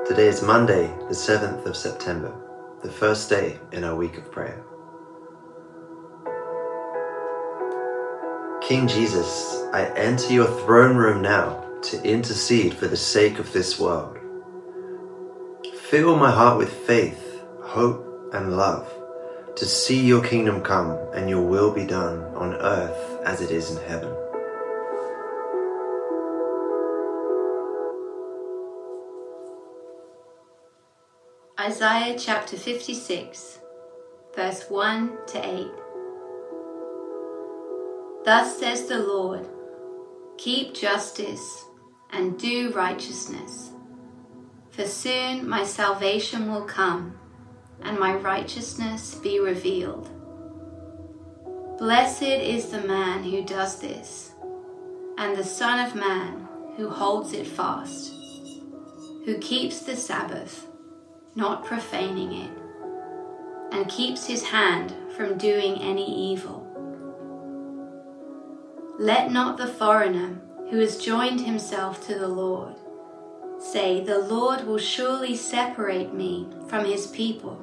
Today is Monday, the 7th of September, the first day in our week of prayer. King Jesus, I enter your throne room now to intercede for the sake of this world. Fill my heart with faith, hope, and love to see your kingdom come and your will be done on earth as it is in heaven. Isaiah chapter 56, verse 1 to 8. Thus says the Lord, keep justice and do righteousness, for soon my salvation will come and my righteousness be revealed. Blessed is the man who does this, and the Son of Man who holds it fast, who keeps the Sabbath, not profaning it, and keeps his hand from doing any evil. Let not the foreigner who has joined himself to the Lord say, the Lord will surely separate me from his people.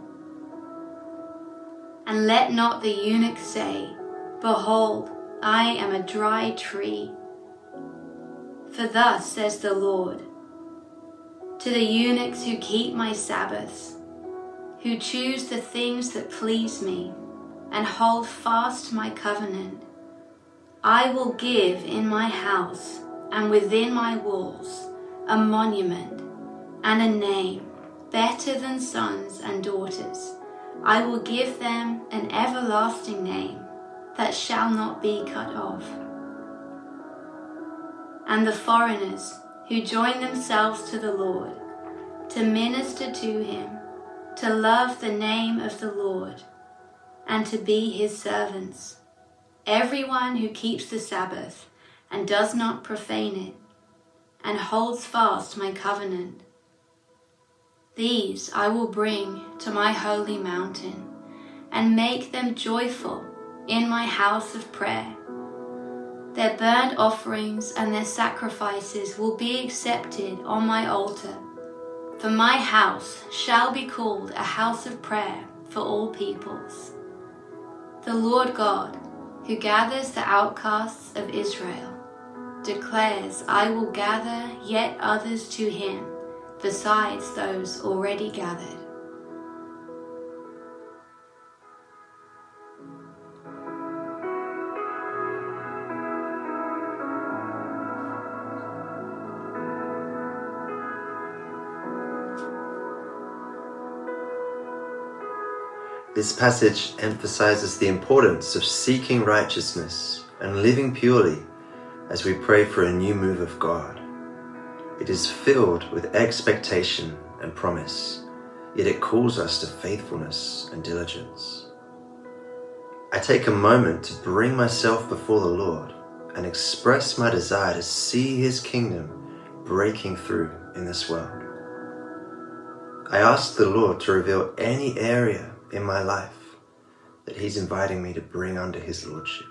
And let not the eunuch say, behold, I am a dry tree. For thus says the Lord, to the eunuchs who keep my Sabbaths, who choose the things that please me, and hold fast my covenant, I will give in my house and within my walls a monument and a name better than sons and daughters. I will give them an everlasting name that shall not be cut off. And the foreigners who join themselves to the Lord, to minister to him, to love the name of the Lord, and to be his servants. Everyone who keeps the Sabbath and does not profane it, and holds fast my covenant. These I will bring to my holy mountain, and make them joyful in my house of prayer. Their burnt offerings and their sacrifices will be accepted on my altar, for my house shall be called a house of prayer for all peoples. The Lord God, who gathers the outcasts of Israel, declares, I will gather yet others to him, besides those already gathered. This passage emphasizes the importance of seeking righteousness and living purely as we pray for a new move of God. It is filled with expectation and promise, yet it calls us to faithfulness and diligence. I take a moment to bring myself before the Lord and express my desire to see his kingdom breaking through in this world. I ask the Lord to reveal any area in my life that he's inviting me to bring under his lordship.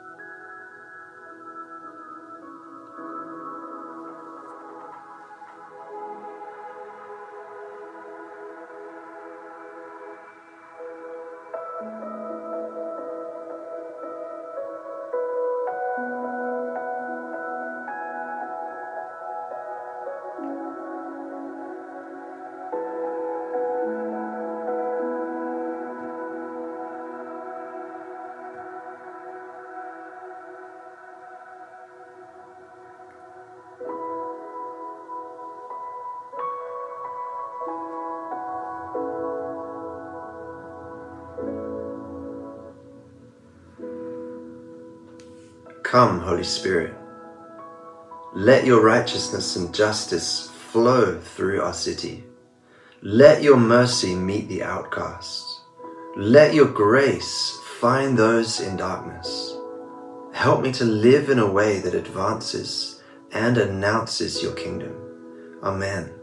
Come, Holy Spirit. Let your righteousness and justice flow through our city. Let your mercy meet the outcast. Let your grace find those in darkness. Help me to live in a way that advances and announces your kingdom. Amen.